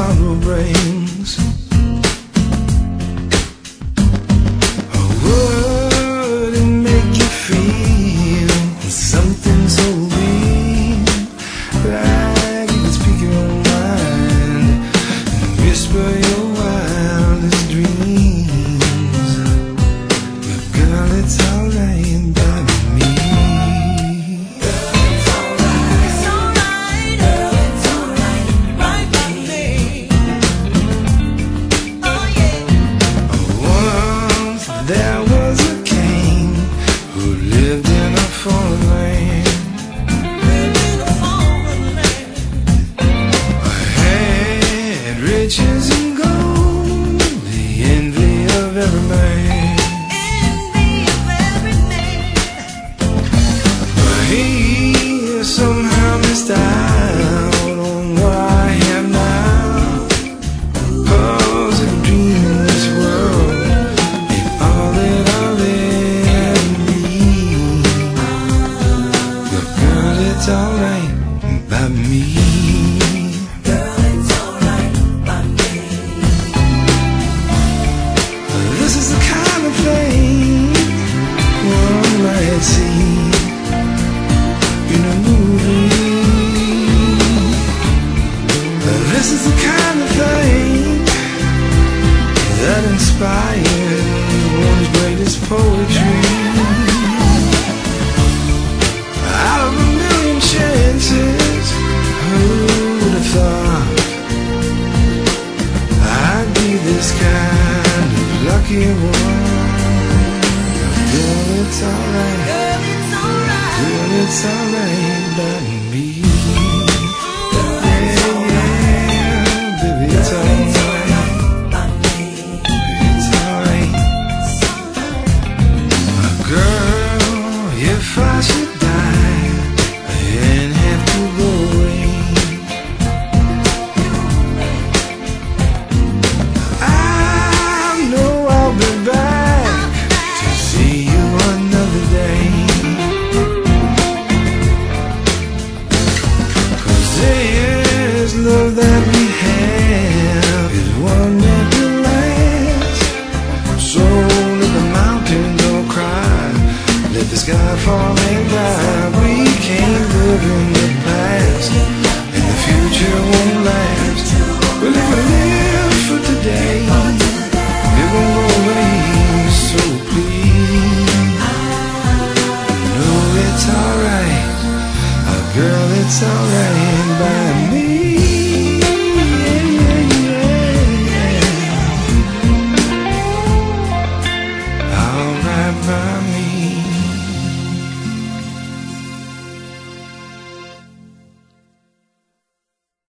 tomorrow brings. Would it make you feel something so real, like you could speak your mind and whisper your wildest dreams? But girl, it's alright by me. There was a king who lived in a foreign land. Had riches and gold, the envy of every man. But he somehow missed out on what I have now. 'Cause a dream in this world all that I'll ever need. But girl, it's alright by me. Girl, it's alright by me. This is the kind of thing one might see in a movie. This is the kind of thing that inspires one's greatest poetry. Out of a million chances, who would have thought I'd be this kind of lucky one? Girl, it's alright. Girl, it's alright. Girl, it's alright by me. If I should die and have to go away, I know I'll be back to see you another day. 'Cause this love that we have is one that will last. So let the mountains all cry, let the sky fall and die. We can't live in the past, and the future won't last.